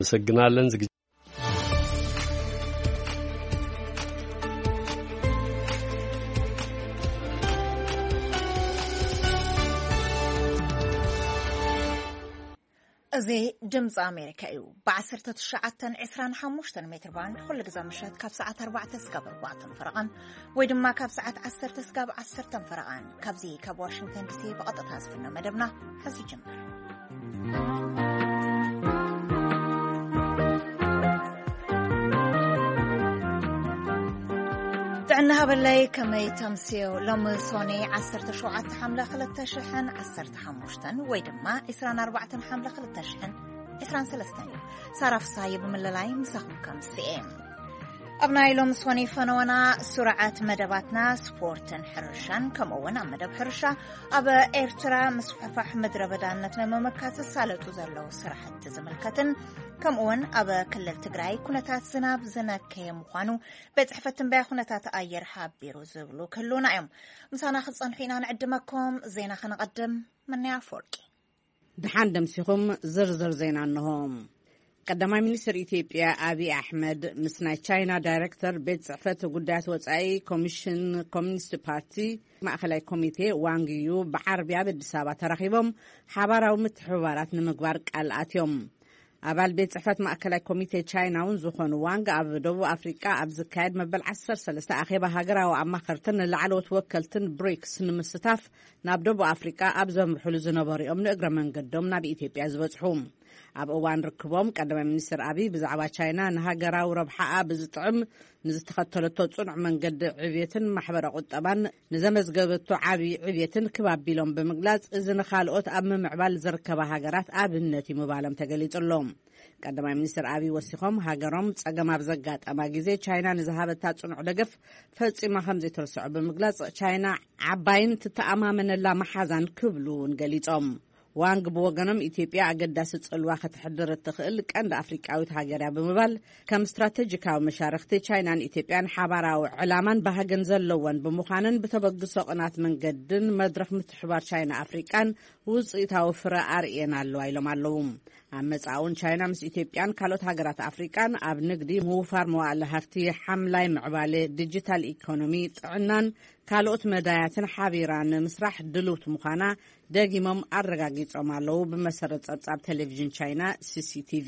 ሰግናለን እዚ ድምጽ ኣሜሪካ እዩ ብ1925 ሜትር ባንድ ኩሉ ግዜ ምሽት ካብ ሰዓት 4 እስካብ 4 ፍረቓን ወይ ድማ ካብ ሰዓት 10 እስካብ 10 ፍረቓን ካብዚ ካብ ዋሽንግተን ዲሲ ብቐጥታ ዝፍነ መደብና ሕዚ ጀመር ጥዕና ሃበላይ ከመይ ተምስዮ ሎሚ ሶኒ 17 ሓምለ 2015 ወይ ድማ 24 ሓምለ 2023 እዩ ሳራፍሳይ ብምልላይ ምሳኹም ከምስኤም ኣብ ናይ ሎሚ ሶኒ ፈነወና ሱርዓት መደባትና ስፖርትን ሕርሻን ከምኡውን ኣብ መደብ ሕርሻ ኣብ ኤርትራ ምስፋሕፋሕ ምድረ በዳነት ንምምካት ሳለጡ ዘለው ስራሕቲ ዝምልከትን ከምኡውን ኣብ ክልል ትግራይ ኩነታት ዝናብ ዝነከየ ምዃኑ በጽሕፈት ትንበያ ኩነታት ኣየር ሓቢሩ ዝብሉ ክህሉና እዮም ምሳና ክጸንሑ ኢና ንዕድመኩም ዜና ክንቐድም መንያ ፈርቂ ድሓን ደምሲኹም ዝርዝር ዜና እንሆም ቀዳማይ ሚኒስትር ኢትዮጵያ አብይ አሕመድ ምስ ናይ ቻይና ዳይሬክተር ቤት ጽሕፈት ጉዳያት ወጻኢ ኮሚሽን ኮሚኒስት ፓርቲ ማእኸላይ ኮሚቴ ዋንግዩ ብዓረብያ በአዲስ አበባ ተራኺቦም ሓባራዊ ምትሕብባራት ንምግባር ቃል ኣትዮም አባል ቤት ጽሕፈት ማእከላይ ኮሚቴ ቻይናውን ዝኾኑ ዋንግ ኣብ ደቡብ አፍሪካ ኣብ ዝካየድ መበል 13 ኣኼባ ሃገራዊ ኣማኸርትን ላዕለዎት ወከልትን ብሪክስ ንምስታፍ ናብ ደቡብ አፍሪካ ኣብ ዘምርሕሉ ዝነበሩኦም ንእግረ መንገዶም ናብ ኢትዮጵያ ዝበጽሑ ኣብ እዋን ርክቦም ቀዳማይ ሚኒስትር አብይ ብዛዕባ ቻይና ንሃገራዊ ረብሓኣ ብዝጥዕም ንዝተኸተለቶ ጽኑዕ መንገዲ ዕብየትን ማሕበረ ቁጠባን ንዘመዝገበቶ ዓብዪ ዕብየትን ክባቢሎም ብምግላጽ እዚ ንኻልኦት ኣብ ምምዕባል ዝርከባ ሃገራት ኣብነት ምባሎም ተገሊጹሎም ቀዳማይ ሚኒስትር አብይ ወሲኾም ሃገሮም ጸገም ኣብ ዘጋጠማ ግዜ ቻይና ንዝሃበታ ጽኑዕ ደገፍ ፈጺማ ከም ዘይትርስዖ ብምግላጽ ቻይና ዓባይን ትተኣማመነላ መሓዛን ክብሉን ገሊጾም ዋንግ ብወገኖም ኢትዮጵያ ኣገዳሲ ጽልዋ ክትሕድር እትኽእል ቀንዲ ኣፍሪቃዊት ሃገር ብምባል ከም ስትራቴጂካዊ መሻርክቲ ቻይናን ኢትዮጵያን ሓባራዊ ዕላማን ባህግን ዘለወን ብምዃንን ብተበግሶ ቅናት መንገድን መድረኽ ምትሕባር ቻይና ኣፍሪቃን ውፅኢታዊ ፍረ ኣርእየን ኣለዋ ኢሎም ኣለዉ ኣብ መጻውን ቻይና ምስ ኢትዮጵያን ካልኦት ሃገራት ኣፍሪቃን ኣብ ንግዲ ምውፋር መዋዕለ ሃፍቲ ሓምላይ ምዕባለ ዲጂታል ኢኮኖሚ ጥዕናን ካልኦት መዳያትን ሓቢራን ምስራሕ ድልውት ምዃና ደጊሞም ኣረጋጊጾም ኣለዉ ብመሰረት ጸብጻብ ቴሌቪዥን ቻይና ሲሲቲቪ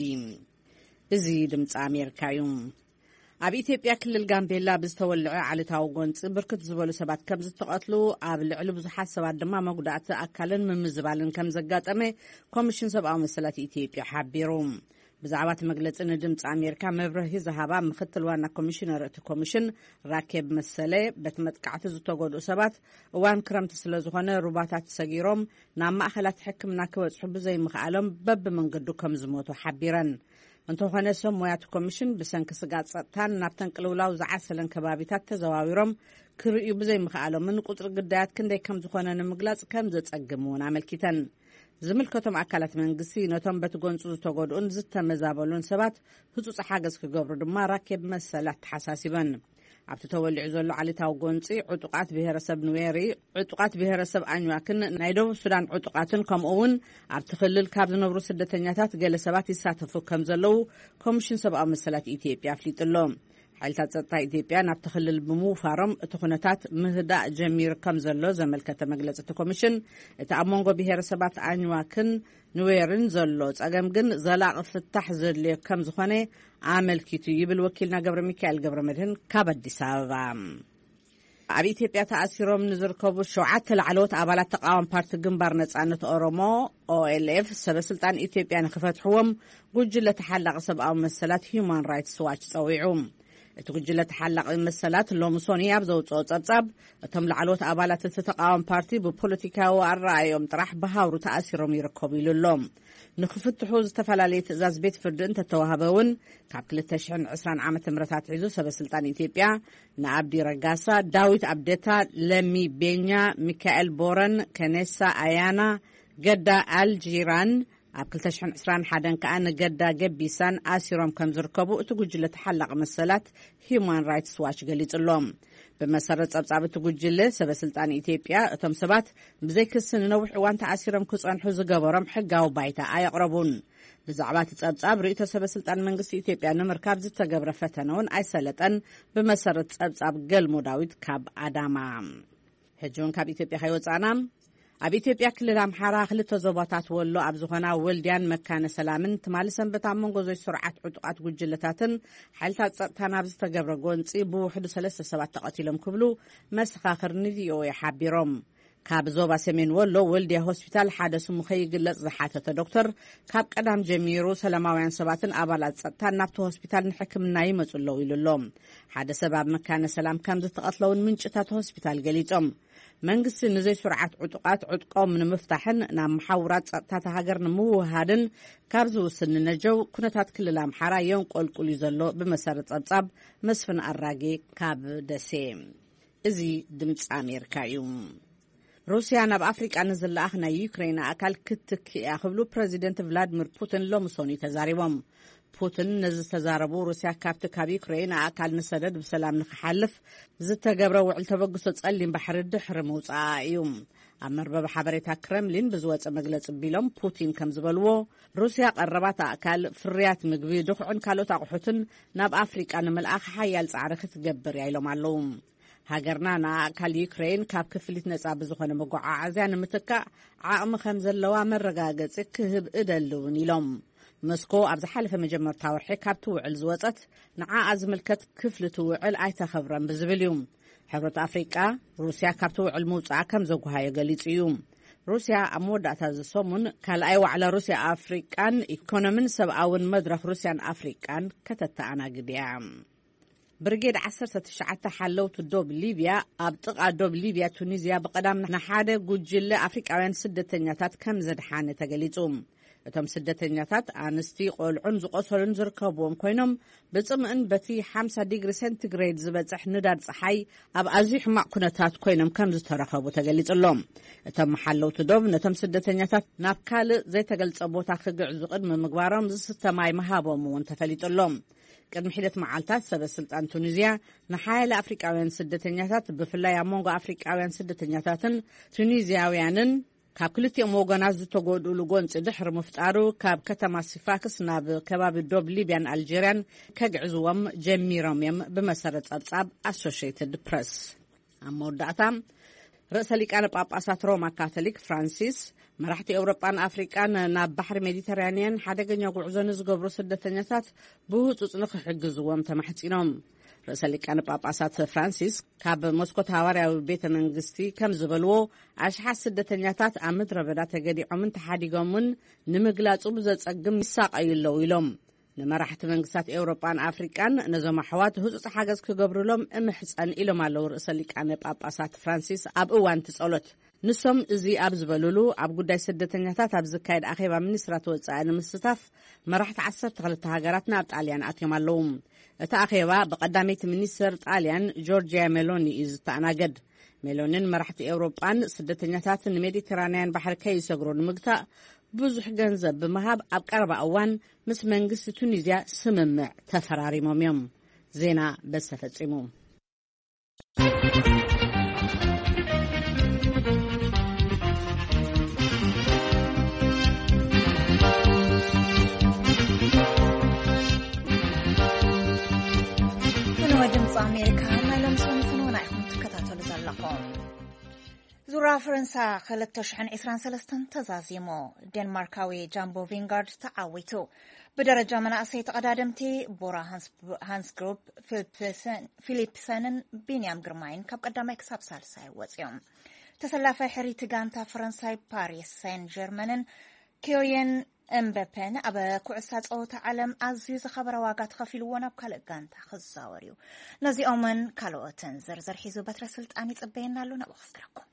እዚ ድምፂ ኣሜሪካ እዩ ኣብ ኢትዮጵያ ክልል ጋምቤላ ብዝተወልዐ ዓለታዊ ጎንፂ ብርክት ዝበሉ ሰባት ከም ዝተቐትሉ ኣብ ልዕሊ ብዙሓት ሰባት ድማ መጉዳእቲ ኣካልን ምምዝባልን ከም ዘጋጠመ ኮሚሽን ሰብኣዊ መሰላት ኢትዮጵያ ሓቢሩ ብዛዕባ መግለጺ ንድምፂ ኣሜሪካ መብርሂ ዝሃባ ምክትል ዋና ኮሚሽነር እቲ ኮሚሽን ራኬብ መሰለ በቲ መጥቃዕቲ ዝተጎድኡ ሰባት እዋን ክረምቲ ስለ ዝኾነ ሩባታት ሰጊሮም ናብ ማእኸላት ሕክምና ክበጽሑ ብዘይምኽኣሎም በብመንገዱ ከም ዝሞቱ ሓቢረን እንተኾነ ሰብ ሞያት ኮሚሽን ብሰንኪ ስጋት ጸጥታን ናብተን ቅልውላው ዝዓሰለን ከባቢታት ተዘዋዊሮም ክርእዩ ብዘይምኽኣሎምን ቁጽሪ ግዳያት ክንደይ ከም ዝኾነ ንምግላጽ ከም ዘጸግም እውን ኣመልኪተን ዝምልከቶም ኣካላት መንግስቲ ነቶም በቲ ጎንፁ ዝተጎድኡን ዝተመዛበሉን ሰባት ህጹጽ ሓገዝ ክገብሩ ድማ ራኬብ መሰላት ተሓሳሲበን ኣብቲ ተወሊዑ ዘሎ ዓለታዊ ጎንፂ ዕጡቃት ብሄረሰብ ንዌሪ ዕጡቃት ብሄረሰብ ኣኝዋክን ናይ ደቡብ ሱዳን ዕጡቃትን ከምኡውን ኣብቲ ክልል ካብ ዝነብሩ ስደተኛታት ገለ ሰባት ይሳተፉ ከም ዘለዉ ኮሚሽን ሰብኣዊ መሰላት ኢትዮጵያ ኣፍሊጡሎም ሓይልታት ጸጥታ ኢትዮጵያ ናብቲ ክልል ብምውፋሮም እቲ ኩነታት ምህዳእ ጀሚሩ ከም ዘሎ ዘመልከተ መግለፂ እቲ ኮሚሽን እቲ ኣብ መንጎ ብሄረሰባት ኣኝዋክን ንዌርን ዘሎ ጸገም ግን ዘላቒ ፍታሕ ዘድልዮ ከም ዝኾነ ኣመልኪቱ ይብል ወኪልና ገብረ ሚካኤል ገብረ መድህን ካብ ኣዲስ ኣበባ ኣብ ኢትዮጵያ ተኣሲሮም ንዝርከቡ 7 ላዕለዎት ኣባላት ተቃዋሚ ፓርቲ ግንባር ነጻነት ኦሮሞ OLF ሰበስልጣን ኢትዮጵያ ንኽፈትሕዎም ጉጅለ ተሓላቒ ሰብኣዊ መሰላት ሂውማን ራይትስ ዋች ጸዊዑ እቲ ጉጅለ ተሓላቒ መሰላት ሎሚ ሶኒ ኣብ ዘውፅኦ ጸብጻብ እቶም ላዕለዎት ኣባላት እቲ ተቃዋሚ ፓርቲ ብፖለቲካዊ ኣረኣዮም ጥራሕ ብሃብሩ ተኣሲሮም ይርከቡ ኢሉሎም ንኽፍትሑ ዝተፈላለየ ትእዛዝ ቤት ፍርዲ እንተተዋህበውን ካብ 2020 ዓመተ ምህረት ሒዙ ሰበስልጣን ኢትዮጵያ ንኣብዲ ረጋሳ ዳዊት ኣብደታ ለሚ ቤኛ ሚካኤል ቦረን ከኔሳ ኣያና ገዳ ኣልጂራን ኣብ 2021 ከዓ ንገዳ ገቢሳን ኣሲሮም ከም ዝርከቡ እቲ ጉጅለ ተሓላቒ መሰላት ሂውማን ራይትስ ዋች ገሊጹሎም ብመሰረት ጸብጻብ እቲ ጉጅለ ሰበስልጣን ኢትዮጵያ እቶም ሰባት ብዘይ ክስ ንነዊሕ እዋን ተኣሲሮም ክጸንሑ ዝገበሮም ሕጋዊ ባይታ ኣየቕረቡን ብዛዕባ ጸብጻብ ርእይቶ ሰበስልጣን መንግስቲ ኢትዮጵያ ንምርካብ ዝተገብረ ፈተነውን ኣይሰለጠን ብመሰረት ጸብጻብ ገልሞ ዳዊት ካብ አዳማ ሕጂውን ካብ ኢትዮጵያ ከይወጻና ኣብ ኢትዮጵያ ክልል ኣምሓራ ክልተ ዞባታት ወሎ ኣብ ዝኾና ወልድያን መካነ ሰላምን ትማሊ ሰንበት ኣብ መንጎ ዘይስርዓት ዕጡቃት ጉጅለታትን ሓይልታት ጸጥታ ናብ ዝተገብረ ጎንፂ ብውሕዱ 3 ሰባት ተቐቲሎም ክብሉ መሰኻኽር ንቪኦኤ ሓቢሮም ካብ ዞባ ሰሜን ወሎ ወልድያ ሆስፒታል ሓደ ስሙ ከይግለጽ ዝሓተተ ዶክተር ካብ ቀዳም ጀሚሩ ሰላማውያን ሰባትን አባላት ጸጥታን ናብቲ ሆስፒታል ንሕክምና ይመጹለው ኢሉሎም ሓደ ሰብ ኣብ መካነ ሰላም ከም ዝተቐትለውን ምንጭታት ሆስፒታል ገሊጾም መንግስቲ ንዘይ ስርዓት ዕጡቃት ዕጥቆም ንምፍታሕን ናብ መሓውራት ጸጥታ ሃገር ንምውሃድን ካብ ዝውስን ነጀው ኩነታት ክልል ኣምሓራ የንቆልቁል ዘሎ ብመሰረት ጸብጻብ መስፍን ኣራጌ ካብ ደሴ እዚ ድምፂ ኣሜሪካ እዩ ሩስያ ናብ ኣፍሪቃ ንዝለኣኽ ናይ ዩክሬን ኣካል ክትክእያ ክብሉ ፕሬዚደንት ቭላድሚር ፑቲን ሎምሶኒ ተዛሪቦም ፑቲን ነዚ ዝተዛረቡ ሩስያ ካብቲ ካብ ዩክሬን ኣካል ንሰደድ ብሰላም ንክሓልፍ ዝተገብረ ውዕል ተበግሶ ጸሊም ባሕሪ ድሕሪ ምውፃእ እዩ ኣብ መርበብ ሓበሬታ ክረምሊን ብዝወፀ መግለፂ ቢሎም ፑቲን ከም ዝበልዎ ሩስያ ቀረባት ኣካል ፍርያት ምግቢ ድኹዕን ካልኦት ኣቑሑትን ናብ ኣፍሪቃ ንምልኣኽ ሓያል ጻዕሪ ክትገብር ኢሎም ኣለዉ ሃገርና ንኣካል ዩክሬን ካብ ክፍሊት ነጻ ብዝኾነ መጓዓዓዝያ ንምትካእ ዓቕሚ ከም ዘለዋ መረጋገፂ ክህብ እደልውን ኢሎም መስኮ ኣብ ዝሓለፈ መጀመርታ ወርሒ ካብቲ ውዕል ዝወፀት ንዓኣ ዝምልከት ክፍሊ ትውዕል ኣይተኸብረን ብዝብል እዩ ሕብረት ኣፍሪቃ ሩስያ ካብቲ ውዕል ምውፃእ ከም ዘጓሃዮ ገሊጹ እዩ ሩስያ ኣብ መወዳእታ ዝሰሙን ካልኣይ ዋዕላ ሩስያ ኣፍሪቃን ኢኮኖምን ሰብኣውን መድረኽ ሩስያን ኣፍሪቃን ከተተኣናግድ እያ ብርጌድ 19 ሓለውቲ ዶብ ሊብያ ኣብ ጥቓ ዶብ ሊብያ ቱኒዝያ ብቐዳም ንሓደ ጉጅለ ኣፍሪቃውያን ስደተኛታት ከም ዘድሓነ ተገሊጹ እቶም ስደተኛታት ኣንስቲ ቆልዑን ዝቆሰሉን ዝርከብዎም ኮይኖም ብጽምእን በቲ 50 ዲግሪ ሴንቲግሬድ ዝበጽሕ ንዳድ ፀሓይ ኣብ ኣዝዩ ሕማቕ ኩነታት ኮይኖም ከም ዝተረኸቡ ተገሊጹሎም እቶም ሓለውቲ ዶብ ነቶም ስደተኛታት ናብ ካልእ ዘይተገልጸ ቦታ ክግዕዙ ቅድሚ ምግባሮም ዝስተ ማይ ምሃቦም እውን ተፈሊጡሎም ቅድሚ ሒደት መዓልታት ሰበስልጣን ቱኒዝያ ንሓያለ ኣፍሪቃውያን ስደተኛታት ብፍላይ ኣብ መንጎ ኣፍሪቃውያን ስደተኛታትን ቱኒዝያውያንን ካብ ክልቲኦም ወገናት ዝተጎድኡሉ ጎንፂ ድሕሪ ምፍጣሩ ካብ ከተማ ሲፋክስ ናብ ከባቢ ዶብ ሊብያን ኣልጀርያን ከግዕዝዎም ጀሚሮም እዮም ብመሰረት ጸብጻብ ኣሶሺየትድ ፕሬስ ኣብ መወዳእታ ርእሰ ሊቃነ ጳጳሳት ሮማ ካቶሊክ ፍራንሲስ መራሕቲ ኤውሮጳን ኣፍሪቃን ናብ ባሕሪ ሜዲተራንያን ሓደገኛ ጉዕዞ ንዝገብሩ ስደተኛታት ብህፁፅ ንክሕግዝዎም ተማሕፂኖም ርእሰ ሊቃነ ጳጳሳት ፍራንሲስ ካብ ሞስኮት ሃዋርያዊ ቤተ መንግስቲ ከም ዝበልዎ ኣሽሓት ስደተኛታት ኣብ ምድረ በዳ ተገዲዖምን ተሓዲጎምን ንምግላጹ ብዘጸግም ይሳቀዩለው ኢሎም ንመራሕቲ መንግስታት ኤውሮጳን ኣፍሪቃን ነዞም ኣሕዋት ህፁፅ ሓገዝ ክገብሩሎም እምሕፀን ኢሎም ኣለዉ ርእሰ ሊቃነ ጳጳሳት ፍራንሲስ ኣብ እዋን ትጸሎት ንሶም እዚ ኣብ ዝበልሉ ኣብ ጉዳይ ስደተኛታት ኣብ ዝካየድ ኣኼባ ሚኒስትራት ወጻኢ ንምስታፍ መራሕቲ 12 ሃገራት ናብ ጣልያን ኣትዮም ኣለዉ እቲ ኣኼባ ብቀዳመይቲ ሚኒስትር ጣልያን ጆርጂያ ሜሎኒ እዩ ዝተኣናገድ ሜሎኒን መራሕቲ ኤውሮጳን ስደተኛታት ንሜዲተራንያን ባሕሪ ከይሰግሩ ንምግታእ ብዙሕ ገንዘብ ብምሃብ ኣብ ቀረባ እዋን ምስ መንግስቲ ቱኒዝያ ስምምዕ ተፈራሪሞም እዮም ዜና በዝተፈጺሙ ድምፂ ኣሜሪካ ናይ ሎሚ ሰሙን ኢኹም ትከታተሉ ዘለኹም ዙራ ፈረንሳ 2023 ተዛዚሙ ዴንማርካዊ ጃምቦ ቪንጋርድ ተዓዊቱ ብደረጃ መናእሰይ ተቐዳድምቲ ቦራ ሃንስግሩፕ ፊሊፕሰንን ቢንያም ግርማይን ካብ ቀዳማይ ክሳብ ሳልሳይ ወፂኦም ተሰላፋይ ሕሪቲ ጋንታ ፈረንሳይ ፓሪስ ሴን ጀርመንን ኪዮየን እምበፔን ኣብ ኩዕሳ ፀወታ ዓለም ኣዝዩ ዝኸበረ ዋጋ ተኸፊልዎ ናብ ካልእ ጋንታ ክዛወር እዩ ነዚኦምን ካልኦትን ዝርዝር ሒዙ በትረ ስልጣን ይፅበየና ኣሎ ናብ ወስድረኩም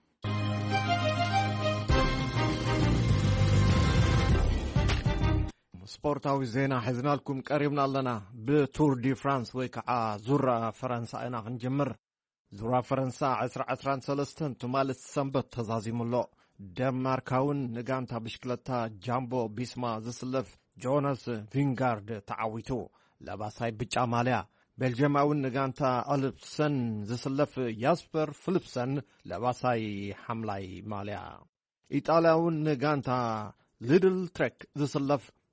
ስፖርታዊ ዜና ሒዝናልኩም ቀሪብና ኣለና ብቱር ዲ ፍራንስ ወይ ከዓ ዙራ ፈረንሳ ኢና ክንጅምር ዙራ ፈረንሳ 2023 ትማልት ሰንበት ተዛዚሙሎ ዴንማርካውን ንጋንታ ብሽክለታ ጃምቦ ቢስማ ዝስለፍ ጆናስ ቪንጋርድ ተዓዊቱ ለባሳይ ብጫ ማልያ ቤልጅየማውን ንጋንታ ኦልፕሰን ዝስለፍ ያስፐር ፊሊፕሰን ለባሳይ ሐምላይ ማልያ ኢጣልያውን ንጋንታ ሊድል ትሬክ ዝስለፍ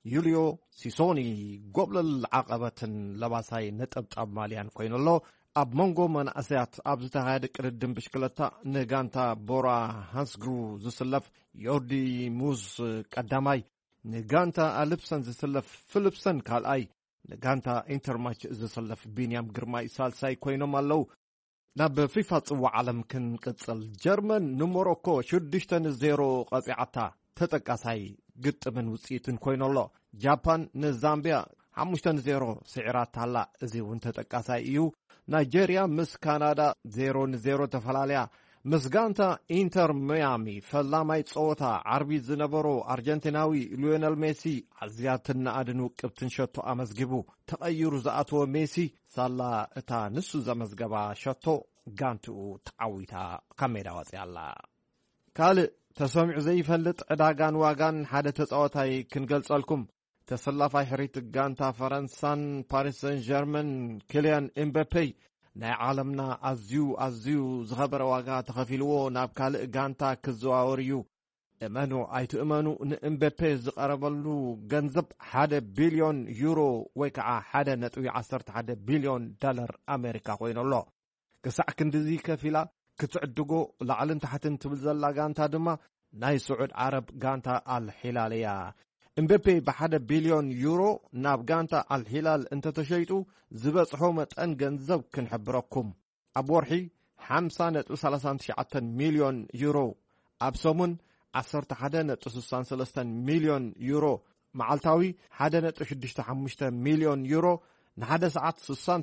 ዩልዮ ሲሶኒ ጎብለል ዓቐበትን ለባሳይ ነጠብጣብ ማልያን ኮይኑሎ ኣብ መንጎ መናእሰያት ኣብ ዝተኻየደ ቅድድም ብሽክለታ ንጋንታ ቦራ ሃንስግሩ ዝስለፍ ዮርዲ ሙዝ ቀዳማይ ንጋንታ ኣልፕሰን ዝስለፍ ፊልፕሰን ካልኣይ ንጋንታ ኢንተርማች ዝስለፍ ቢንያም ግርማይ ሳልሳይ ኮይኖም ኣለው ናብ ፊፋ ጽዋዕ ዓለም ክንቅጽል ጀርመን ንሞሮኮ 6-0 ቀጺዓታ ተጠቃሳይ ግጥምን ውጽኢትን ኮይኑሎ ጃፓን ንዛምቢያ 5-0 ስዒራት ታላ እዚ እውን ተጠቃሳይ እዩ ናይጄሪያ ምስ ካናዳ 0-0 ተፈላለያ ምስ ጋንታ ኢንተር ሚያሚ ፈላማይ ጸወታ ዓርቢ ዝነበሮ ኣርጀንቲናዊ ሊዮነል ሜሲ ኣዝያትን ኣድን ውቅብትን ሸቶ ኣመዝጊቡ ተቐይሩ ዝኣተወ ሜሲ ሳላ እታ ንሱ ዘመዝገባ ሸቶ ጋንትኡ ተዓዊታ ካብ ሜዳ ወፅያላ ካልእ ተሰሚዑ ዘይፈልጥ ዕዳጋን ዋጋን ሓደ ተጻወታይ ክንገልጸልኩም ተሰላፋይ ሕሪት ጋንታ ፈረንሳን ፓሪስ ሰን ጀርመን ኪልያን ኤምባፔ ናይ ዓለምና ኣዝዩ ዝኸበረ ዋጋ ተኸፊልዎ ናብ ካልእ ጋንታ ክዘዋወር እዩ እመኑ ኣይትእመኑ ንኤምባፔ ዝቐረበሉ ገንዘብ 1 ቢልዮን ዩሮ ወይ ከዓ 1.11 ቢልዮን ዶላር ኣሜሪካ ኮይኑሎ ክሳዕ ክንዲዚ ከፊላ ክትዕድጎ ላዕልን ታሕትን ትብል ዘላ ጋንታ ድማ ናይ ስዑድ ዓረብ ጋንታ አልሂላል እያ ኤምባፔ ብ1 ቢልዮን ዩሮ ናብ ጋንታ አልሂላል እንተተሸይጡ ዝበጽሖ መጠን ገንዘብ ክንሕብረኩም ኣብ ወርሒ 50.39 ሚልዮን ዩሮ ኣብ ሰሙን 11.63 ሚልዮን ዩሮ መዓልታዊ 1.65 ሚልዮን ዩሮ ንሓደ ሰዓት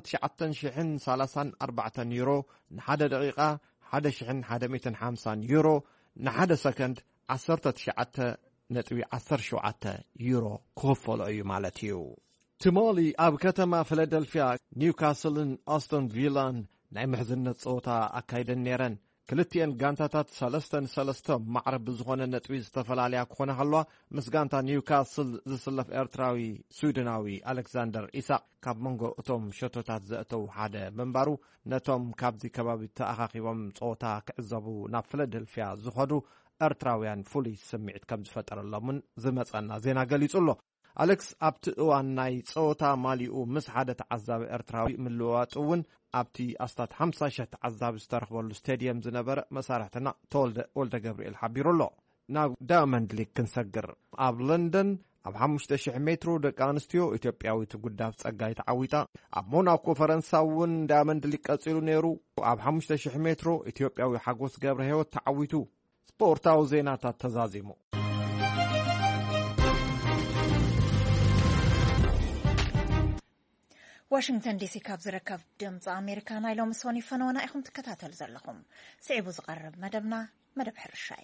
69,034 ዩሮ ንሓደ ደቂቓ 1,150 ዩሮ ንሓደ ሰከንድ 19.17 ዩሮ ክኸፈሎ እዩ ማለት እዩ ትሞሊ ኣብ ከተማ ፊላደልፊያ ኒውካስልን ኣስቶን ቪላን ናይ ምሕዝነት ጸወታ ኣካይደን ነረን ክልቲአን ጋንታታት 3-3 ማዕረብ ዝኾነ ነጥቢ ዝተፈላለያ ክኾነ ከለዋ ምስ ጋንታ ኒውካስል ዝስለፍ ኤርትራዊ ስዊድናዊ ኣሌክዛንደር ኢሳቅ ካብ መንጎ እቶም ሸቶታት ዘእተው ሓደ መንባሩ ነቶም ካብዚ ከባቢ ተኣኻኺቦም ጸወታ ክዕዘቡ ናብ ፊላደልፊያ ዝኸዱ ኤርትራውያን ፍሉይ ስምዒት ከም ዝፈጠረሎምን ዝመጸና ዜና ገሊጹሎ ኣሌክስ ኣብቲ እዋን ናይ ጸወታ ማሊኡ ምስ ሓደ ተዓዛቢ ኤርትራዊ ምልውዋጥ እውን ኣብቲ ኣስታት 50,000 ተዓዛቢ ዝተረኽበሉ ስቴድየም ዝነበረ መሳርሕትና ተወልደ ገብርኤል ሓቢሩሎ ናብ ዳያመንድ ሊግ ክንሰግር ኣብ ለንደን ኣብ 5,000 ሜትሮ ደቂ ኣንስትዮ ኢትዮጵያዊት ጉዳፍ ጸጋይ ተዓዊታ ኣብ ሞናኮ ፈረንሳ እውን ዳያመንድ ሊግ ቀጺሉ ነይሩ ኣብ 5,000 ሜትሮ ኢትዮጵያዊ ሓጎስ ገብረ ህይወት ተዓዊቱ ስፖርታዊ ዜናታት ተዛዚሙ ዋሽንግተን ዲሲ ካብ ዝርከብ ድምፂ ኣሜሪካ ናይ ሎሚ ሶኒ ፈነወና ኢኹም ትከታተሉ ዘለኹም ስዒቡ ዝቐርብ መደብና መደብ ሕርሻ እዩ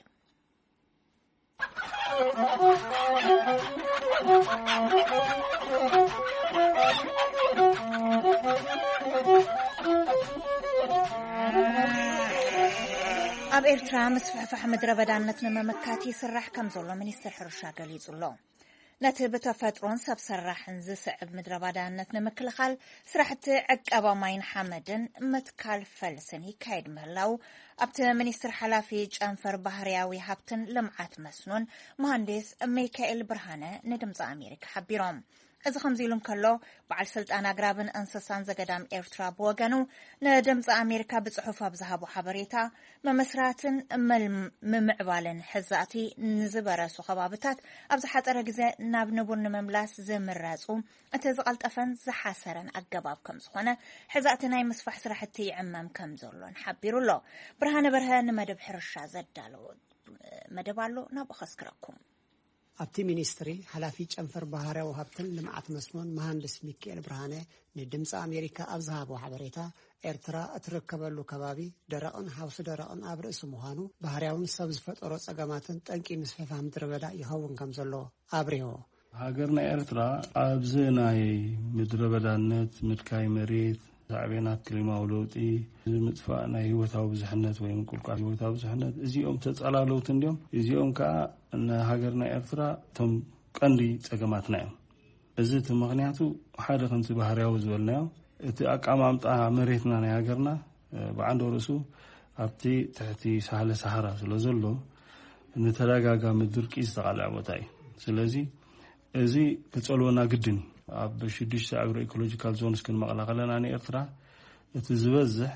ኣብ ኤርትራ ምስፍሕፋሕ ምድረ በዳነት ንምምካት ይስራሕ ከም ዘሎ ሚኒስትር ሕርሻ ገሊጹሎ ነቲ ብተፈጥሮን ሰብ ሰራሕን ዝስዕብ ምድረ በዳነት ንምክልኻል ስራሕቲ ዕቀባ ማይን ሓመድን ምትካል ፈልስን ይካየድ ምህላው ኣብቲ ሚኒስትር ሓላፊ ጨንፈር ባህርያዊ ሃብትን ልምዓት መስኖን መሃንዲስ ሚካኤል ብርሃነ ንድምፂ ኣሜሪካ ሓቢሮም እዚ ከምዚ ኢሉ እንከሎ በዓል ስልጣን ኣግራብን እንስሳን ዘገዳም ኤርትራ ብወገኑ ንድምፂ ኣሜሪካ ብጽሑፍ ኣብ ዝሃቦ ሓበሬታ መመስራትን ምምዕባልን ሕዛእቲ ንዝበረሱ ከባቢታት ኣብ ዝሓፀረ ግዜ ናብ ንቡር ንምምላስ ዝምረፁ እቲ ዝቐልጠፈን ዝሓሰረን ኣገባብ ከም ዝኾነ ሕዛእቲ ናይ ምስፋሕ ስራሕቲ ይዕመም ከም ዘሎን ሓቢሩሎ ብርሃነ በርሀ ንመደብ ሕርሻ ዘዳለዎ መደብ ኣሎ ናብ ኣኸስክረኩም ኣብቲ ሚኒስትሪ ሓላፊ ጨንፈር ባህርያዊ ሃብትን ልምዓት መስኖን መሃንዲስ ሚካኤል ብርሃነ ንድምፂ ኣሜሪካ ኣብ ዝሃቦ ሓበሬታ ኤርትራ እትርከበሉ ከባቢ ደረቕን ሃውሲ ደረቕን ኣብ ርእሲ ምዃኑ ባህርያውን ሰብ ዝፈጠሮ ጸገማትን ጠንቂ ምስፍሕፋሕ ምድረ በዳ ይኸውን ከም ዘሎ ኣብሪሆ ሃገርና ኤርትራ ኣብዚ ናይ ምድረ በዳነት ምድካይ መሬት ሳዕቤናት ክሊማዊ ለውጢ ምጥፋእ ናይ ህይወታዊ ብዙሕነት ወይ ቁልቋል ህይወታዊ ብዙሕነት እዚኦም ተጸላለውት እንዲኦም እዚኦም ከዓ ንሃገርና ኤርትራ ቶም ቀንዲ ጸገማትና እዮም እዚ እቲ ምኽንያቱ ሓደ ከምቲ ባህርያዊ ዝበልናዮ እቲ ኣቀማምጣ መሬትና ናይ ሃገርና ብዓንዲ ርእሱ ኣብቲ ትሕቲ ሳህለ ሰሃራ ስለ ዘሎ ንተደጋጋሚ ድርቂ ዝተቃልዐ ቦታ እዩ ስለዚ እዚ ክጸልወና ግድን ኣብ ሽዱሽተ ኣግሮ ኢኮሎጂካል ዞንስ ክንመቀላቀለና ንኤርትራ እቲ ዝበዝሕ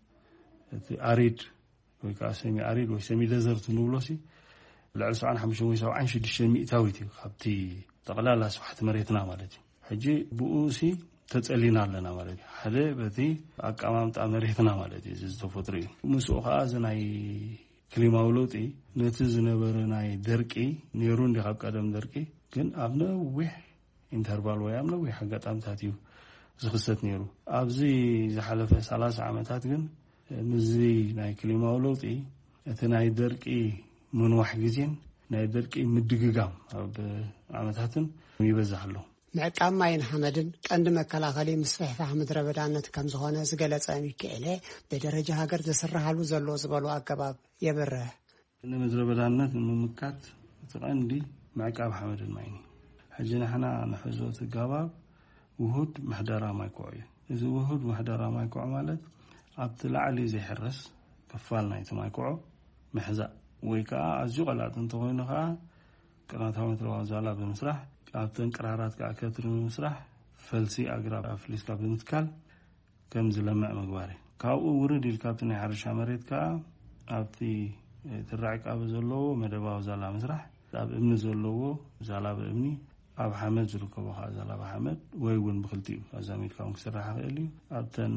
እቲ ኣሪድ ወይ ከዓ ሰሚ ኣሪድ ወይ ሰሚ ደዘርት ንብሎሲ ልዕሊ 75 ወይ 76 ሚእታዊት እዩ ካብቲ ጠቅላላ ስፍሓት መሬትና ማለት እዩ ሕጂ ብኡሲ ተጸሊና ኣለና ማለት እዩ ሓደ በቲ ኣቀማምጣ መሬትና ማለት እዩ ዝተፈጥሩ እዩ ምስኡ ከዓ ዝናይ ክሊማዊ ለውጢ ነቲ ዝነበረ ናይ ደርቂ ነይሩ እንዲ ካብ ቀደም ደርቂ ግን ኣብ ነዊሕ ኢንተርቫል ወይ ኣብ ነዊሕ ኣጋጣምታት እዩ ዝኽሰት ነይሩ ኣብዚ ዝሓለፈ 30 ዓመታት ግን ምዚ ናይ ክሊማዊ ለውጢ እቲ ናይ ደርቂ ምንዋሕ ግዜን ናይ ደርቂ ምድግጋም ኣብ ዓመታትን ይበዛሕ ኣሎ ምዕቃብ ማይን ሓመድን ቀንዲ መከላኸሊ ምስፍሕፋሕ ምድረ በዳነት ከም ዝኾነ ዝገለጸ ሚካኤል በደረጃ ሃገር ዝስራሃሉ ዘሎ ዝበሉ ኣገባብ የብርህ ንምድረ በዳነት ንምምካት ተቐንዲ ምዕቃብ ሓመድን ማይን ሕጂ ንሕና ንሕዞ ትጋባብ ውሁድ ምሕደራ ማይ ኩዑ እዩ እዚ ውሁድ ምሕደራ ማይ ኩዑ ማለት ኣብቲ ላዕሊ ዘይሕረስ ክፋል ናይቲ ማይ ኩዑ ምሕዛእ ወይ ከዓ ኣዝዩ ቀላጥ እንተኮይኑ ከዓ ቅራታዊ ምትረዋን ዛላ ብምስራሕ ኣብተን ቅራራት ከዓ ከትሪ ብምስራሕ ፈልሲ ኣግራብ ኣፍሊስካ ብምትካል ከም ዝለምዕ ምግባር እዩ ካብኡ ውርድ ኢልካ ኣብቲ ናይ ሓረሻ መሬት ከዓ ኣብቲ ትራዕቃብ ዘለዎ መደባዊ ዛላ ምስራሕ ኣብ እምኒ ዘለዎ ዛላ ብእምኒ ኣብ ሓመድ ዝርከቡ ከዓ ዛላ ብሓመድ ወይ እውን ብክልቲኡ ኣዛሚድካ እውን ክስራሕ ይኽእል እዩ ኣብተን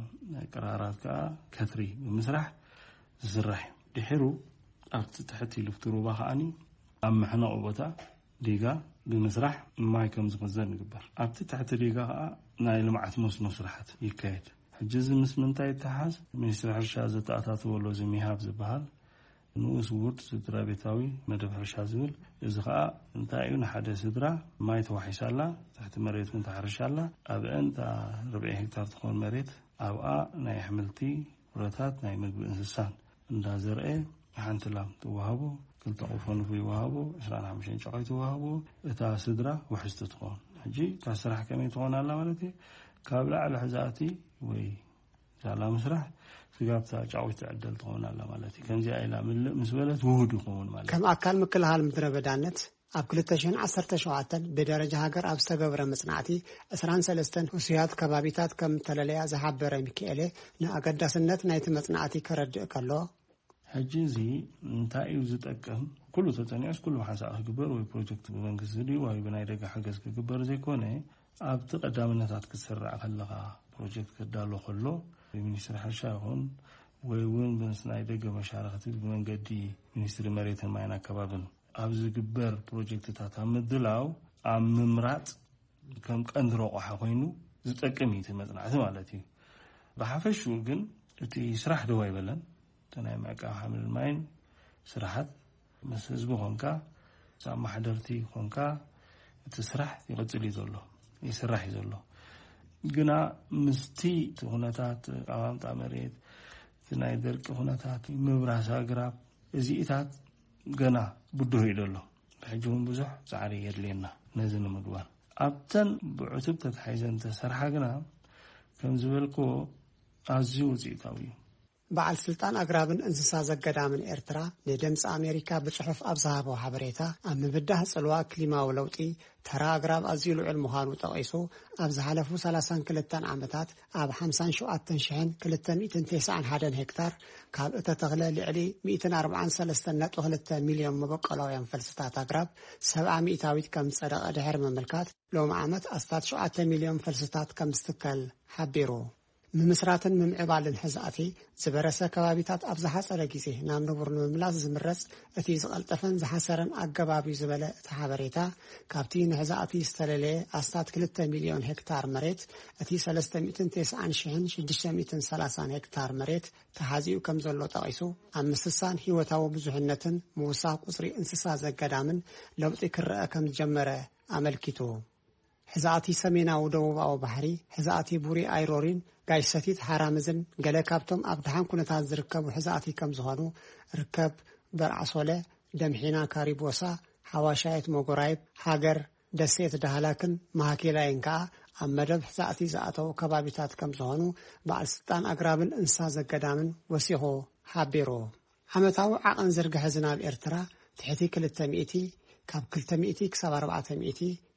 ቅራራት ከዓ ከትሪ ብምስራሕ ዝስራሕ ድሕሩ ኣብቲ ትሕቲ ልፍቲ ሩባ ከዓኒ ኣብ ምሕነቕ ቦታ ዲጋ ብምስራሕ ማይ ከም ዝኽዘን ይግበር ኣብቲ ትሕቲ ዲጋ ከዓ ናይ ልምዓት መስኖ ስራሕት ይካየድ ሕጂ እዚ ምስ ምንታይ ይተሓዝ ሚኒስትሪ ሕርሻ ዘተኣታትወሎ ዝሚሃብ ዝበሃል ንኡስ ውርድ ስድራ ቤታዊ መደብ ሕርሻ ዝብል እዚ ከዓ እንታይ እዩ ንሓደ ስድራ ማይ ተዋሒሳላ ትሕቲ መሬት እውን ተሓርሻላ ኣብአን 40 ሄክታር ትኾን መሬት ኣብኣ ናይ ኣሕምልቲ ፍረታት ናይ ምግቢ እንስሳን እንዳዘርአ ሓንቲ ላም ትወሃቦ ክልተ ቆፎን ይወሃቦ 25 ጨቃይ ትወሃቦ እታ ስድራ ውሕስቲ ትኾን ሕጂ እታ ስራሕ ከመይ ትኾን ኣላ ማለት እዩ ካብ ላዕሊ ሕዛእቲ ወይ ዛላ ምስራሕ ስጋብታ ጫዊት ትዕደል ትኾን ኣላ ማለት እዩ ከምዚ ኣይላ ምልእ ምስ በለት ውሁድ ይኸውን ማለት ከም ኣካል ምክልኻል ምድረ በዳነት ኣብ 2017 ብደረጃ ሃገር ኣብ ዝተገብረ መጽናዕቲ 23 ህሱያት ከባቢታት ከም ተለለያ ዝሓበረ ሚካኤል ንኣገዳስነት ናይቲ መጽናዕቲ ከረድእ ከሎ ሕጂ እዚ እንታይ እዩ ዝጠቅም ኩሉ ተጸኒዑስ ኩሉ ሓሳብ ክግበር ወይ ፕሮጀክት ብመንግስቲ ድዩ ወይ ብናይ ደገ ሓገዝ ክግበር ዘይኮነ ኣብቲ ቀዳምነታት ክስራዕ ከለኻ ፕሮጀክት ክዳሎ ከሎ ሚኒስትሪ ሕርሻ ይኹን ወይ እውን ብናይ ደገ መሻርክቲ ብመንገዲ ሚኒስትሪ መሬትን ማይን ኣከባብን ኣብ ዝግበር ፕሮጀክትታት ኣብ ምድላው ኣብ ምምራፅ ከም ቀንዲ ረቑሓ ኮይኑ ዝጠቅም እዩ መጽናዕቲ ማለት እዩ ብሓፈሹ ግን እቲ ስራሕ ደው ኣይበለን ተናይ ምዕቃብ ሓመድ ማይን ስራሓት ምስ ህዝቢ ኮንካ ሳብ ማሕደርቲ ኮንካ እቲ ስራሕ ይቕፅል እዩ ዘሎ ይስራሕ እዩ ዘሎ ግና ምስቲ ኩነታት ኣቀማምጣ መሬት ናይ ደርቂ ኩነታት ምብራስ ኣግራብ እዚኢታት ገና ብድሆ እዩ ዘሎ ሕጂ እውን ብዙሕ ፃዕሪ የድልየና ነዚ ንምግባር ኣብተን ብዕቱብ ተታሒዘን ተሰርሓ ግና ከም ዝበልኮ ኣዝዩ ውፅኢታዊ እዩ በዓል ስልጣን ኣግራብን እንስሳ ዘገዳምን ኤርትራ ንድምፂ ኣሜሪካ ብጽሑፍ ኣብ ዝሃቦ ሓበሬታ ኣብ ምብዳህ ጽልዋ ክሊማዊ ለውጢ ተራ ኣግራብ ኣዝዩ ልዑል ምዃኑ ጠቒሱ ኣብ ዝሓለፉ 32 ዓመታት ኣብ 57,291 ሄክታር ካብ እተተኽለ ልዕሊ 143.2 ሚልዮን መበቆላውያን ፈልስታት ኣግራብ 70 ሚእታዊት ከም ዝጸደቐ ድሕሪ ምምልካት ሎሚ ዓመት ኣስታት 7 ሚልዮን ፈልስታት ከም ዝትከል ሓቢሩ ምምስራትን ምምዕባልን ሕዛእቲ ዝበረሰ ከባቢታት ኣብ ዝሓፀረ ግዜ ናብ ንቡር ንምምላስ ዝምረፅ እቲ ዝቐልጠፈን ዝሓሰረን ኣገባቢ ዝበለ እቲ ሓበሬታ ካብቲ ንሕዛእቲ ዝተለለየ ኣስታት 2 ሚልዮን ሄክታር መሬት እቲ 390,630 ሄክታር መሬት ተሓዚኡ ከም ዘሎ ጠቒሱ ኣብ ምስሳን ሂወታዊ ብዙሕነትን ምውሳኽ ቁፅሪ እንስሳ ዘገዳምን ለውጢ ክረአ ከም ዝጀመረ ኣመልኪቱ ሕዛእቲ ሰሜናዊ ደቡባዊ ባሕሪ ሕዛእቲ ቡሪ ኣይሮሪን ጋይሰቲት ሓራምዝን ገለ ካብቶም ኣብ ድሓን ኩነታት ዝርከቡ ሕዛእቲ ከም ዝኾኑ ርከብ በርዓሶለ ደምሒና ካሪቦሳ ሓዋሻየት መጎራይብ ሃገር ደሴት ዳህላክን ማሃኬላይን ከዓ ኣብ መደብ ሕዛእቲ ዝኣተው ከባቢታት ከም ዝኾኑ በዓል ስልጣን ኣግራብን እንስሳ ዘገዳምን ወሲኹ ሓቢሩ ዓመታዊ ዓቐን ዝርግሐ ዝናብ ኤርትራ ትሕቲ 200 ካብ 200 ክሳብ 400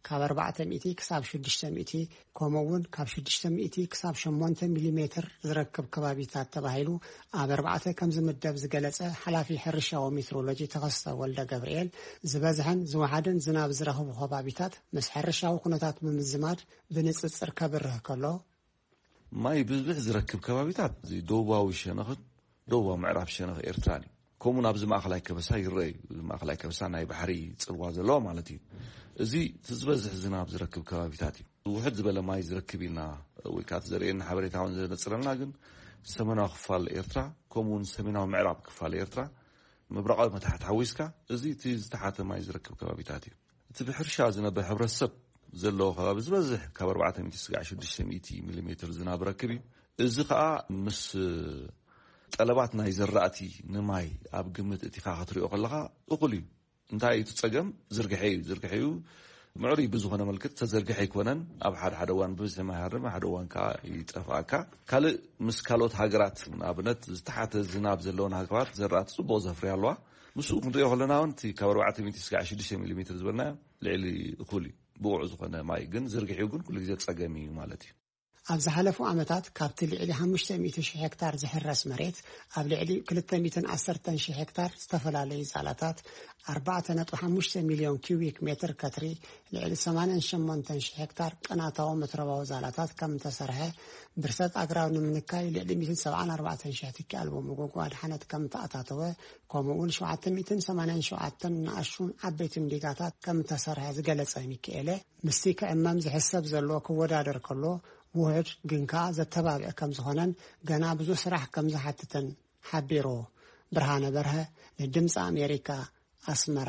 ካብ 400 ክሳብ 600 ከምኡውን ካብ 600 ክሳብ 8 ሚሊሜትር ዝረክብ ከባቢታት ተባሂሉ ኣብ 4 ከም ዝምደብ ዝገለጸ ሓላፊ ሕርሻዊ ሜትሮሎጂ ተኸስተ ወልደ ገብርኤል ዝበዝሐን ዝወሓድን ዝናብ ዝረኽቡ ከባቢታት ምስ ሕርሻዊ ኩነታት ብምዝማድ ብንጽጽር ከብርህ ከሎ ማይ ብዙሕ ዝረክብ ከባቢታት ደቡባዊ ሸነኽ ደቡባዊ ምዕራብ ሸነኽ ኤርትራኒ ከምኡ ናብ ዝማእኸላይ ከበሳ ይረኣዩ ዝማእኸላይ ከበሳ ናይ ባሕሪ ጽልዋ ዘለዎ ማለት እዩ እዚ ዝበዝሕ ዝናብ ዝረክብ ከባቢታት እዩ ውሕድ ዝበለ ማይ ዝረክብ ኢልና ወይ ከዓ ዘርእየና ሓበሬታውን ዘነጽረልና ግን ሰሜናዊ ክፋል ኤርትራ ከምኡውን ሰሜናዊ ምዕራብ ክፋል ኤርትራ ምብራቃዊ መታሕቲ ሓዊስካ እዚ እቲ ዝተሓተ ማይ ዝረክብ ከባቢታት እዩ እቲ ብሕርሻ ዝነብር ሕብረተሰብ ዘለዎ ከባቢ ዝበዝሕ ካብ 400 ሚሊሜትር ዝናብ ረክብ እዩ እዚ ከዓ ምስ ጠለባት ናይ ዘራእቲ ንማይ ኣብ ግምት እቲኻ ክትሪኦ ከለኻ እኹል እዩ እንታይ እዩ ትጸገም ዝርግሐዩ ምዕሩይ ብዙኾነ መልክት ተዘርግሐ ይኮነን ኣብ ሓደ እዋን ብዙሕ ማይ ሃርም ሓደ እዋን ከዓ ይጠፍኣካ ካልእ ምስ ካልኦት ሃገራት ንኣብነት ዝተሓተ ዝናብ ዘለዎን ሃገራት ዘራእቲ ጽቡቕ ዘፍርያ ኣለዋ ምስኡ ክንሪኦ ከለና እውን እቲ ካብ 400 ሚሊሜትር ዝበልናዮ ልዕሊ እኹል እዩ ብውዕ ዝኾነ ማይ ግን ዝርግሐዩ ግን ኩሉ ግዜ ጸገም እዩ ማለት እዩ ኣብ ዝሓለፉ ዓመታት ካብቲ ልዕሊ 500,000 ሄክታር ዝሕረስ መሬት ኣብ ልዕሊ 210,000 ሄክታር ዝተፈላለዩ ዛላታት 4.5 ሚልዮን ኪዩቢክ ሜትር ከትሪ ልዕሊ 88,000 ሄክታር ቀናታዊ መትረባዊ ዛላታት ከም ተሰርሐ ብርሰት ኣግራብ ንምንካይ ልዕሊ 174,000 ትኪ ኣልቦ ምጉድጓድ ሓነት ከም ተኣታተወ ከምኡውን 787 ንኣሽቱን ዓበይቲ ምዲጋታት ከም ተሰርሐ ዝገለጸ ሚካኤለ ምስቲ ክዕመም ዝሕሰብ ዘሎ ክወዳደር ከሎ ውህድ ግን ከዓ ዘተባብዕ ከም ዝኾነን ገና ብዙሕ ስራሕ ከም ዝሓትተን ሓቢሩ ብርሃነ በርሀ ንድምፂ ኣሜሪካ ኣስመራ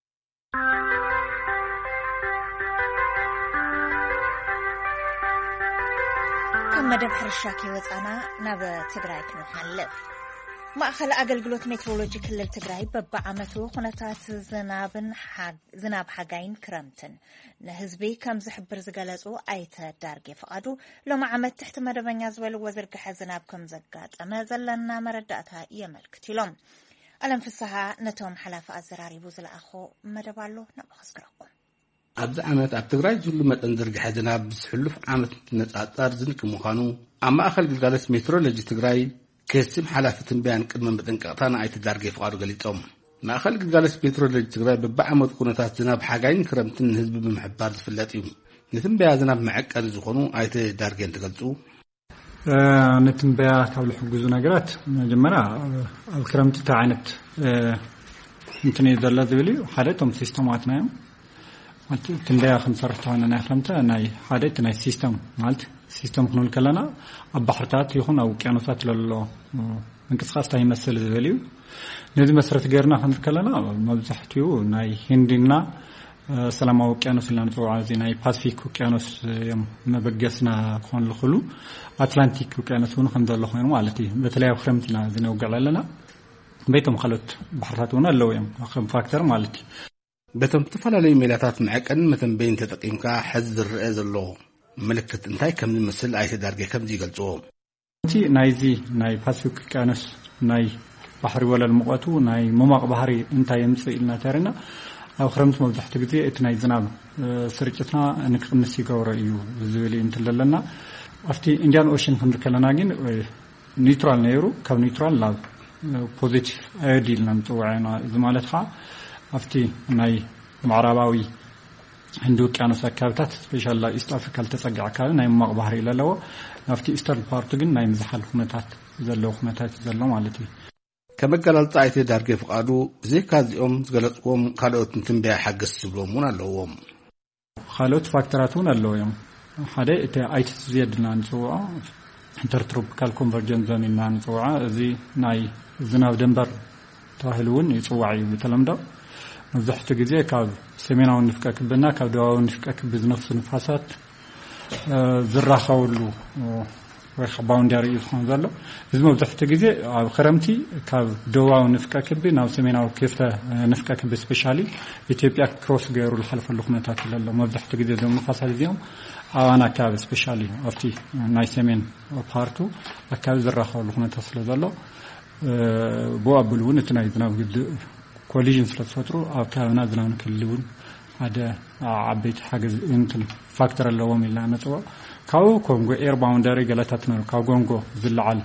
ከም መደብ ሕርሻ ከይወፃና ናብ ትግራይ ክንሓልፍ ማእኸል ኣገልግሎት ሜትሮሎጂ ክልል ትግራይ በብዓመቱ ኩነታት ዝናብ ሓጋይን ክረምትን ንህዝቢ ከም ዝሕብር ዝገለጹ ኣይተ ዳርጌ ፈቃዱ ሎም ዓመት ትሕቲ መደበኛ ዝበልዎ ዝርግሐ ዝናብ ከም ዘጋጠመ ዘለና መረዳእታ የመልክት ኢሎም ኣለም ፍስሓ ነቶም ሓላፊ ኣዘራሪቡ ዝለኣኾ መደብ ኣሎ ንብኸስክረኩም ኣብዚ ዓመት ኣብ ትግራይ ዝሉ መጠን ዝርግሐ ዝናብ ብዝሕልፍ ዓመት ነጻጻር ዝንክ ምዃኑ ኣብ ማእኸል ግልጋሎት ሜትሮሎጂ ትግራይ كسم حلف تنبيان قدم بتنقطع نايت دارجي فقادو قليتهم ما خلق جالس بترول تجري ببعمد قناتات زناب حاجين كرمتن حزب بمحبار فلاتيهم نتنبيا زناب معك ارزخونو ايت دارجي تقلصو نتنبيا قبل حجوز نجرات جمرا الكرمت تاعنت نتني دللا ذولي حدتهم سيستماتنا تنبيا خمسة رحتونا نخرمتها ناي حدت ناي سيستم مالت سيستم خنول كلنا البحرات يخون أو كيانوسات للو انقصاص تاعي مسألة ذليو نذي مسرت غيرنا خنر كلنا مبزحتيو ناي هندينا سلام أو كيانوس اللي نتوع عايزين ناي باسفيك وكيانوس ما بقسنا خون الخلو أتلانتيك وكيانوس هون خندر الخوين مالتي بتلاقي خرمتنا زين وقع لنا بيتهم خلط بحراتنا اللو يوم أخرم فاكتور مالتي بيتهم تفعل لي ميلاتات معك أن مثلا بين تدقيمك حذر رئيس الله ملكت انتاي كم المثل ايت دارجه كم دي قلصوم تي نايزي ناي باسفيك كانس ناي بحر ولا المقوتو ناي مماق بحري انتاي يمصي لنا تارنا او خرمت مبزحت غزي اتناي زناب سرقتنا نقمس يغور ايو زولي انتللنا افتي انديان اوشن فندكلنا جن نيوترال نيرو كم نيوترال لا بوزيتيف ايديل نمتوعنا زمالتها افتي ناي معرباوي عندو كانوا سكابتات سبيشال لا إيست أفريقيا تسجع كان نايم ماق بحري لا لو نفتي إسترن بارتجن نايم زحل خمتات زلوا خمتات زلوا مالتي كما قالت عيت دارجي فقادو زي كاد يوم قالتهم خالوت تنبيع حق السبلومون اللوهم خالوت فاكتوراتون اللوهم هذا عيت زيادنا نسوع intertropical convergence zone نسوع زي ناي زناو دنبر تاهلون يسوعي بتلمدا مزحت جزية كاب سمينا ونفكك بنا كاب دوا ونفكك بزنفس نفاسات زراخة ولو وخباون داري يفهم ذلك إذا مزحت جزية خرمتي كاب دوا ونفكك بنا وسمينا وكيف نفكك بسبيشالي إثيوبيا كروس غيرو الحلف اللقمتات لله مزحت جزية زم نفاسات اليوم أنا كاب سبيشالي أفتي نايسمين وبارتو كاب زراخة اللقمتات لله بو أبلون تنايدنا وجد كوليجن سلطرو أو كانوا نازلون كلون هذا عبيت حاجز يمكن فاكتور اللوام اللي أنا توا كاو كونغو إير باوندري جلتاتنا كاو كونغو زلعل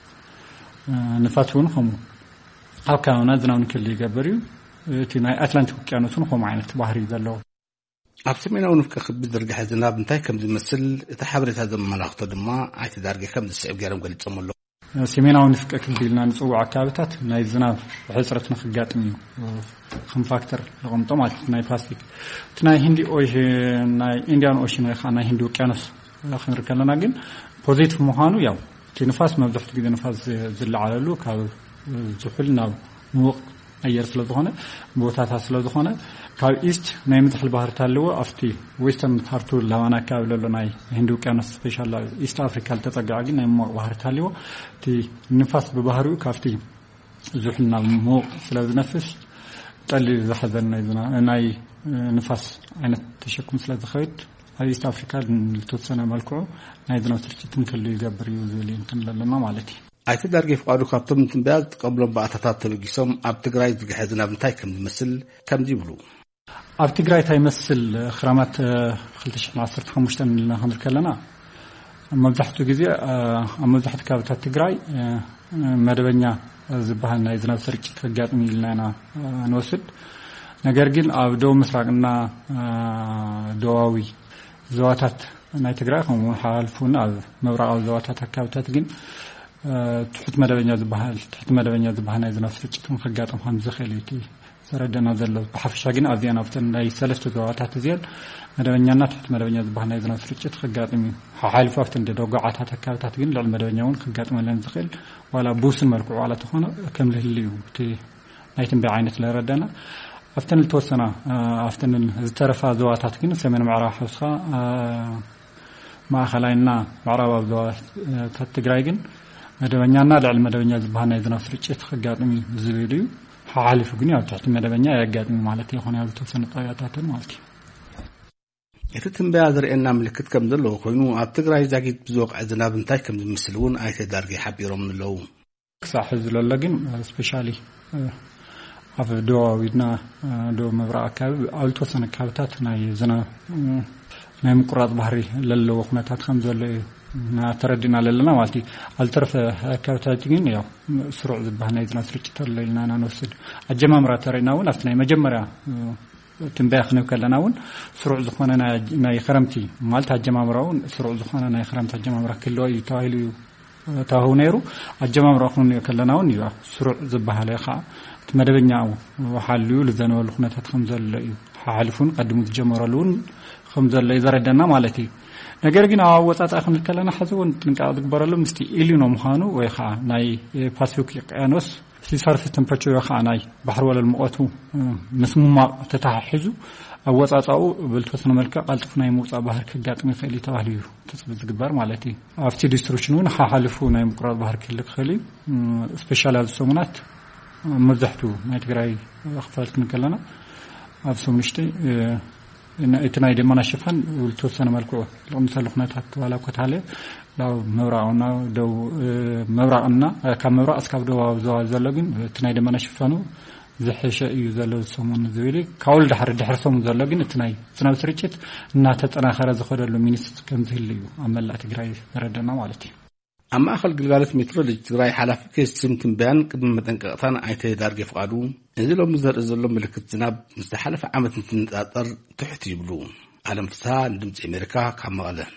نفاتون خمو أو كانوا نزلنا ونكل جبريو تناي أتلانتيك كانوا تنخم عينة بحري ذلوا أبتمينا ونفك خد بدرجة هذا بنتاي كم تمثل تحبرت هذا الملاقط دما عيت درجة كم تسعب جرام قلت سمولو سمينا ونفك كبيرنا نسوي عكابتات ناي الزناب حسرتنا خجاتني خم فاكتور رقم طماط ناي بلاستيك تناي هندي أوش ناي إنديان أوشن خانة هندو كانوس آخر كلامنا جن بوزيتيف مهانو ياو تنفاس ما بدفت كده نفاس زل على لو كاو زحلنا مو أير سلطانة بوتات سلطانة كاو إيست نايم تحل بحر تالو أفتي ويسترن بحرتو لوانا كاو لوناي هندو كان سبيشال إيست أفريقيا تتجاعي نايم بحر تالو تي نفاس ببحرو كافتي زحلنا مو سلطة نفس تالي زحزنا ناي نفاس أنا تشكم سلطة خيط هاي إيست أفريقيا لتوصلنا مالكو نايدنا ترتيبن كله يجبر يوزلي يمكن لنا مالتي أي تدرج في قارو كابتن تنبأت قبل بعثات تلقيسهم أبتجراي تجهزنا بنتاي كم مثل كم ديبلو أبتجراي تيمثل خرامات خلتش معصرت خمشتن لنا هندر كلنا مزحته جزء مزحت كابتن تجراي مدبنيا زبهنا إذا نفسرك تجاتني لنا نوسد نجارجين أو دو مسرقنا دواوي زواتات نايتجراي هم حالفون أو مبرع زواتات كابتن جين تحت مدبنيا زبهنا إذا نفسرك خجاتهم هم زخيلتي سردنا زلوا بحفشاجين أزيان أفتن لاي سلسلة زواتات زياد مدبنيا تحت مدبنيا زبهنا إذا نفسرك خجاتهم حالف أفتن دوقعات هتكابتات جين لعل مدبنياون خجاتهم لين زخيل ولا بوس المركوع على تخانة كمله اللي تي نايتم بعينة لردنا أفتن التوسنا أفتن الترفا زواتات جين سمين معرا حسخا ما خلاينا معرا زواتات تجرايجين مدبنيا لعل مدبنيا زبهنا إذا نفسرك خجاتهم زبيديو حالف جنيا تحت مدبنيا يجاتهم مالتي خوني على توسنا طياتات مالتي يتم بهذا إن ملكت كم دلوا كونوا أبتجراي زاجيت بزوق عزنا بنتاي كم مسلون أي تدرجة حبيرهم من اللو صح لكن سبيشالي أف دو ويدنا دو مبرع كاب أول توسنا كابتات ناي زنا نايم قرات بحري للو خناتات خمسة اللي نا تردينا لنا مالتي الطرف كابتات جين يا سرع زبهنا إذا نسرت لنا نوصل الجمامرة ترينا ونفتنا مجمرة تنباخنا وكلناون سرع زخاننا ناي خرمتي مالت الجمامرون سرع زخاننا ناي خرمت الجمامرة كله يتاهلوا تاهونيرو الجمامرة خلنا كلناون يا سرع زبها لخا تمدبنيا وحلوا لذنوا الخناتات خمسة اللي حالفون قدموا الجمرلون خمسة اللي زردنا مالتي نجارجين عوضات آخر الكلام حزون تنقعد برالو مستي إلينو مخانو ويخا ناي باسيوك يقانوس في صرف التمبرتشر يخا ناي بحر ولا المقاتو مسموم تتححزو عوضات أو بالتوسنا ملكا قالتفنا يموت بحر كجات من خلي تواهليو تثبت جبار مالتي أفتي ديستروشنون حالفو ناي مقرات بحر كلك خلي سبيشال السومنات مزحتو ما تقراي أخفالت نكلنا أبسم نشتي إن إتناي دمنا شفان والتوسنا ملكو لو مثل خناتات ولا كتالة لو مورعنا دو مورعنا كمورع أسكاب دو زلقين إتناي دمنا شفانو زحش يزلوا السمون زويلي كاول دحر سمون زلقين إتناي سناب سريتشت ناتت أنا خرز خد اللومينيس كم زهليو أما لا تجراي ردنا والتي أما أخل جلالة مترو لتجراي حلف كيس سمتن بيان قبل ما تنقطعن عيته دارجة فقادو إنزلوا مزر إنزلوا ملك الزناب مستحلف عامة تنتظر تحت يبلو عالم فساد دمت أمريكا كمغلا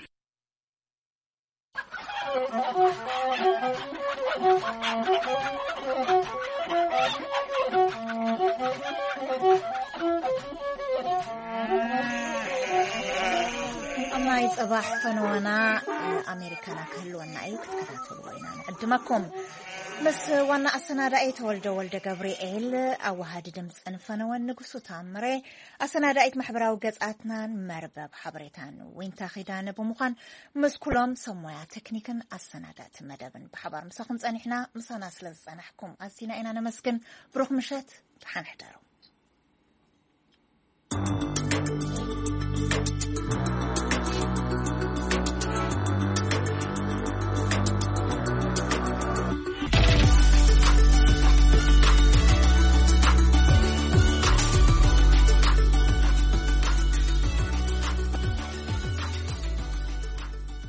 أما يصباح فنوانا أمريكانا كهلونا أيوك تكتاتوا وينا نقدمكم بس وانا أصنا رأيت ولد جبريل أو هاد دمس أنفنوان نقصو تامري أصنا رأيت محبرا وقزاتنا مربب حبريتان وين تاخدان بمخان مسكولهم سمويا تكنيكن أصنا دات مدبن بحبار مساخم تانيحنا مسانا سلز أنحكم أزينا إنا نمسكن بروح مشات حنحدارو